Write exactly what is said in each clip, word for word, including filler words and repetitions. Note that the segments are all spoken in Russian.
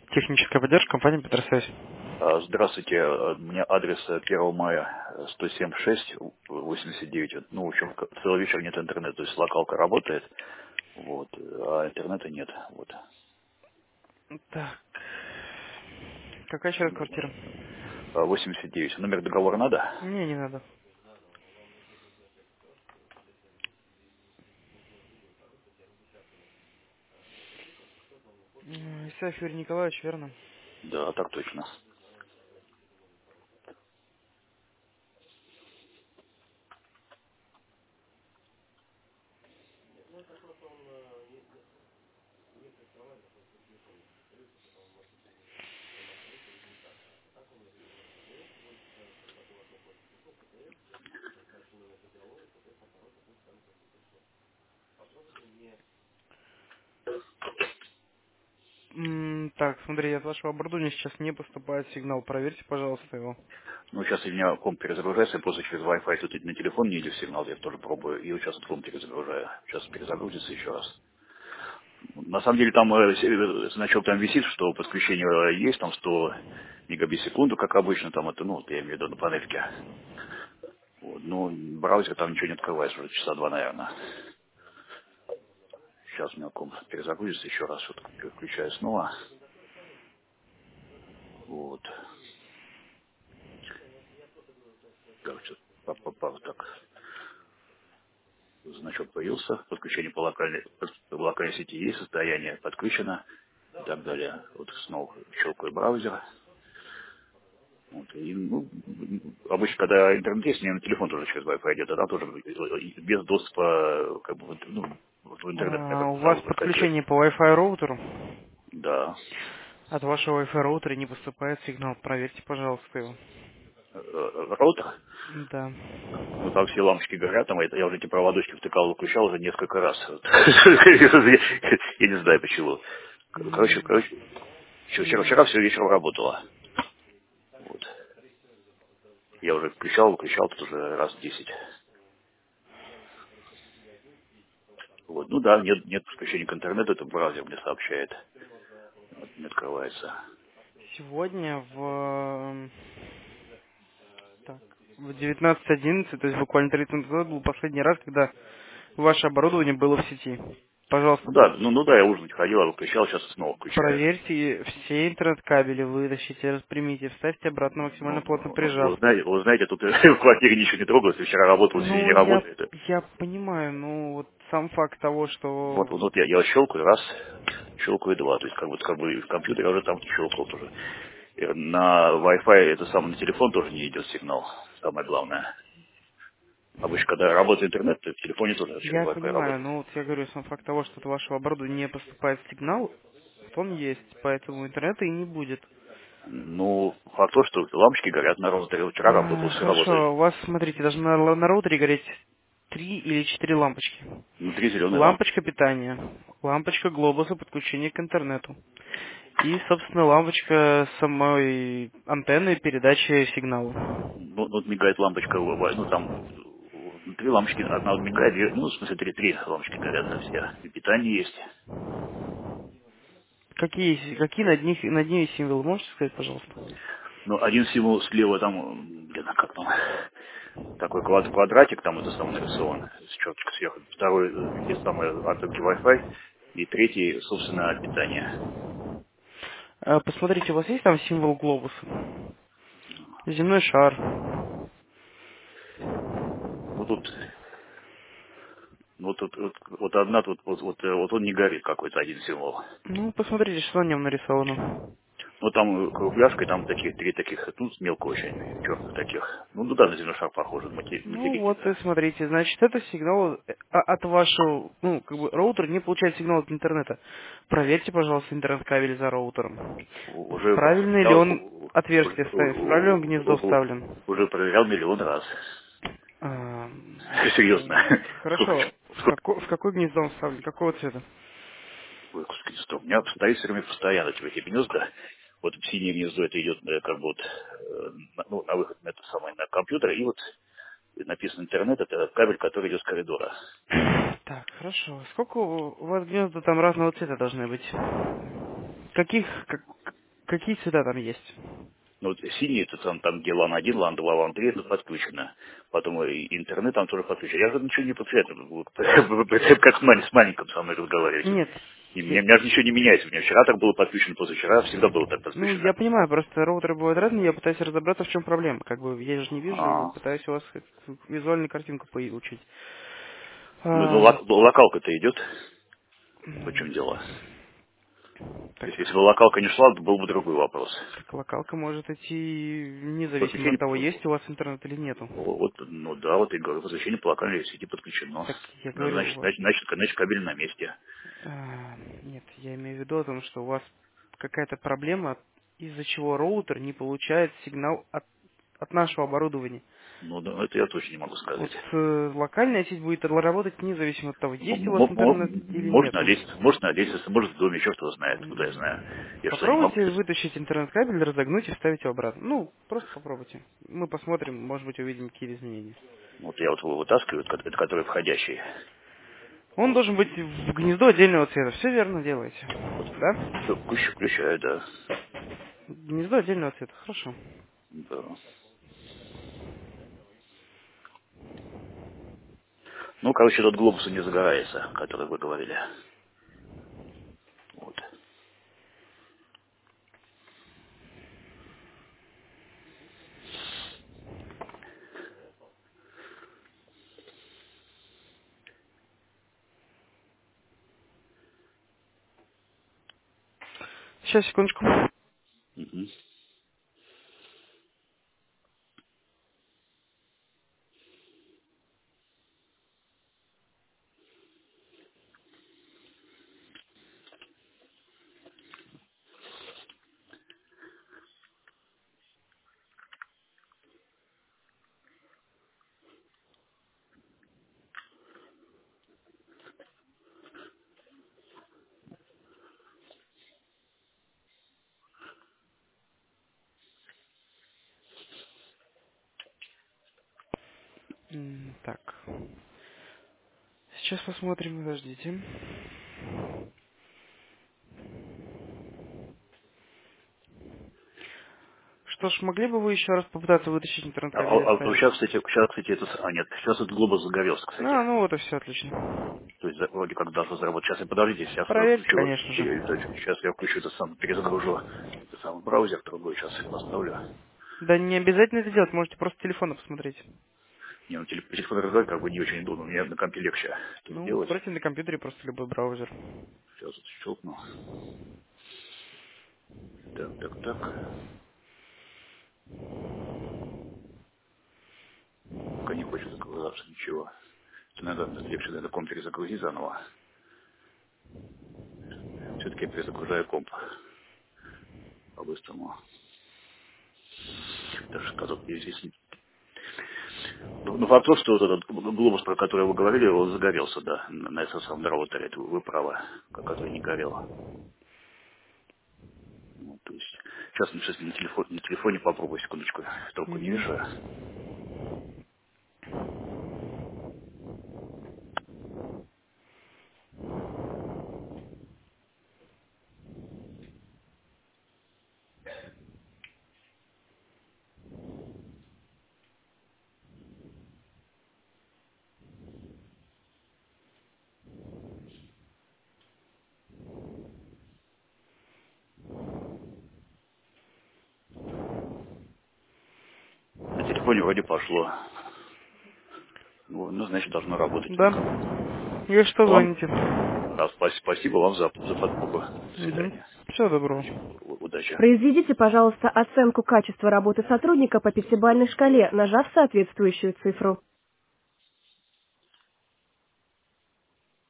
Техническая поддержка, компания Петросвязь. А, Здравствуйте, э, у меня адрес э, первого мая э, сто семь шесть восемьдесят девять. Вот, ну, в общем, к- целый вечер нет интернета, то есть локалка работает, вот, а интернета нет. Вот. Так. Какая еще раз квартира? А, восемьдесят девять. Номер договора надо? Не, не надо. М, Исаев Юрий Николаевич, верно? Да, так точно. М, Так, смотри, от вашего оборудования сейчас не поступает сигнал. Проверьте, пожалуйста, его. Ну, сейчас у меня комп перезагружается, я просто через Wi-Fi тут и на телефон не идет сигнал, я тоже пробую, и вот сейчас комп перезагружаю. Сейчас перезагрузится еще раз. На самом деле там э, с- э, значок там висит, что подключение э, есть, там сто мегабит в секунду, как обычно, там это, ну, вот я имею в виду на панельке. Вот, ну, браузер там ничего не открывается уже часа два, наверное. Сейчас у меня комп перезагрузится еще раз, вот включаю снова. Вот. Короче, па- па- па- так, значок появился, подключение по локальной, по локальной сети есть, состояние подключено и так далее. Вот снова щелкаю браузер. Вот, и, ну, обычно, когда интернет есть, мне на телефон тоже через Wi-Fi идет, а там тоже без доступа как бы, в интер- ну, в интернет я А, как У бы вас сразу выскакивает. подключение по Wi-Fi роутеру? Да. От вашего Wi-Fi роутера не поступает сигнал. Проверьте, пожалуйста, его. Э, э, Роутер, Да. ну там все лампочки горят, там это, я уже эти проводочки втыкал, выключал уже несколько раз. Вот. Я не знаю почему. Короче, М, короче, еще вчера, м, вчера все вечером работало. Вот. Я уже включал, выключал тут уже раз десять. Вот. Ну да, нет, нет подключения к интернету, это браузер мне сообщает. Вот, не открывается. Сегодня в Так, в девятнадцать одиннадцать, то есть буквально тридцать минут назад, был последний раз, когда ваше оборудование было в сети. Ну Пожалуйста, да, ну, ну да, я ужинать ходил, а выключал, сейчас снова включаю. проверьте все интернет-кабели, вытащите, распрямите, вставьте обратно максимально Ну, плотно ну, прижав. вы знаете, вы знаете, тут в квартире ничего не трогалось, вчера работал, сегодня Ну, не я, работает. я понимаю, ну, вот сам факт того, Вот, что... вот я, я щелкаю раз, щелкаю два, то есть как бы, как бы в компьютере я уже там щелкал тоже. И на Wi-Fi это самое, на телефон тоже не идет сигнал, самое главное. Обычно, когда работает интернет, то в телефоне тоже через Я Wi-Fi понимаю, работает. но вот я говорю, сам факт того, что от вашего оборудования не поступает сигнал, вот он есть, поэтому интернета и не будет. Ну, факт то, что лампочки горят на роутере. Вчера работал, А, все работает. Хорошо, у вас, смотрите, должны на, на роутере гореть три или четыре лампочки. Внутри зеленая Лампочка лампочка. питания, лампочка глобуса подключения к интернету и, собственно, лампочка самой антенны передачи сигнала. Ну, вот мигает лампочка, в- в- ну, там внутри лампочки, одна вот мигает, две- ну, в смысле, три, три лампочки горят там все. И питание есть. Какие, какие над, них, над ними символы, можете сказать, пожалуйста? Ну, один символ слева там, м, блин, а как там, такой квад- квадратик там это самое нарисован, с черточкой сверху. Второй, э, те самые антенки Wi-Fi. И третий, собственно, питание. А, Посмотрите, у вас есть там символ глобуса? Земной шар. Ну, тут, ну, тут, вот, вот одна тут, вот, вот, э, вот он не горит, какой-то один символ. Ну, посмотрите, что на нем нарисовано. Ну, там э, кругляшкой, там таких, три таких, ну, мелко очень, черных таких. Ну, ну да, на земной шар похоже, мати- Ну материки, вот и да. смотрите, значит, это сигнал э, а- от вашего, ну, как бы роутер не получает сигнал от интернета. Проверьте, пожалуйста, интернет-кабель за роутером. У- Уже Правильно ли проверял, он у- у- уже, отверстие у- вставлен, в правильно он у- гнездо у- вставлен? уже проверял миллион раз. А, Серьезно. Сколько, Хорошо, в, сколько, како- в какой гнездо он вставлен, какого цвета? ой, господи, стоп. У меня стоит все время постоянно эти эти гнезда. Вот синее гнездо, это идет э, как бы вот, э, на- ну, на выход на это самое, на компьютер, и вот написано интернет, это кабель, который идет с коридора. Так, хорошо. Сколько у у вас гнезда там разного цвета должны быть? Каких, как- Какие цвета там есть? Ну, вот синий, это там, там где лан один, лан два, лан три, это подключено. Потом и интернет там тоже подключен. Я же ничего не подключаю. Как с мань- с маленьким со мной разговариваете. Нет. И я- меня, меня же ничего не меняется. У меня вчера так было подключено, позавчера всегда было так Ну, подключено. я понимаю, просто роутеры бывают разные, я пытаюсь разобраться, в чем проблема. Как бы я же не вижу, А, пытаюсь у вас как- визуальную картинку получить. ну, ну, А, лок- локалка-то идет. Вот в чем м, дело. То так, есть, если бы локалка не шла, то был бы другой вопрос. так локалка может идти независимо от Подключение, того, по- есть у вас интернет или нету. вот, ну да, вот и говорю, подключение по локальной сети подключено. Так я Ну, говорю, у Значит, вас... значит, значит, значит, кабель на месте. а, нет, я имею в виду о том, что у вас какая-то проблема, из-за чего роутер не получает сигнал от, от нашего оборудования. Ну, да, это я точно не могу сказать. Вот э, локальная сеть будет работать независимо от того, есть у М- вас м- интернет м- или Может на нету. лестнице, может на лестнице, может в доме, черт его знает, куда я знаю. М, Я что, не могу? Попробуйте вытащить интернет-кабель, разогнуть и вставить его обратно. Ну, просто попробуйте. Мы посмотрим, может быть, увидим какие изменения. Вот я вот его вытаскиваю, это это который входящий. Он должен быть в гнездо отдельного цвета. Все верно делаете. Вот Да? все, включаю, да. Гнездо отдельного цвета. Хорошо. Да. Ну, короче, тот глобус не загорается, который вы говорили. Вот. Сейчас, секундочку. Мгм. М, Так. Сейчас посмотрим, подождите. Что ж, могли бы вы еще раз попытаться вытащить А, интернет-кабель и а- а вставить? сейчас, кстати, сейчас, кстати, это... с- А, нет, сейчас этот глобус загорелся, кстати. А, ну вот и все, отлично. То есть за- вроде как должно заработать. Сейчас я подождите, сейчас я Проверьте, включу, конечно же. э, это, сейчас я включу это сам, перезагружу это самый браузер, другой сейчас поставлю. Да не обязательно это делать, можете просто телефона посмотреть. Не, ну телефон, телефон раздать как бы не очень удобно, мне на компе легче это Ну, сделать. откройте на компьютере просто любой браузер. Сейчас вот щелкну. Так, так, так. Пока не хочет загружаться ничего. Это надо легче надо комп перезагрузить заново. Все-таки я перезагружаю комп по-быстрому. Даже сказал, здесь. Ну, ну, факт то, что вот этот глобус, про который вы говорили, он загорелся, да, на на эс эс эм роутере, это вы правы, ко- который не горел. Ну, то есть, сейчас, сейчас на, телефон, на телефоне попробую, секундочку, трубку не Угу. вешаю. На телефоне вроде пошло. Ну, ну, значит, должно работать. Да. Ну-ка. И что Вам, звоните? да, спа- спасибо вам за, за подмогу. До Угу. свидания. Всего доброго. Удачи. У- Удачи. Произведите, пожалуйста, оценку качества работы сотрудника по пятибалльной шкале, нажав соответствующую цифру.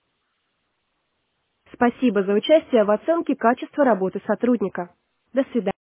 Спасибо за участие в оценке качества работы сотрудника. До свидания.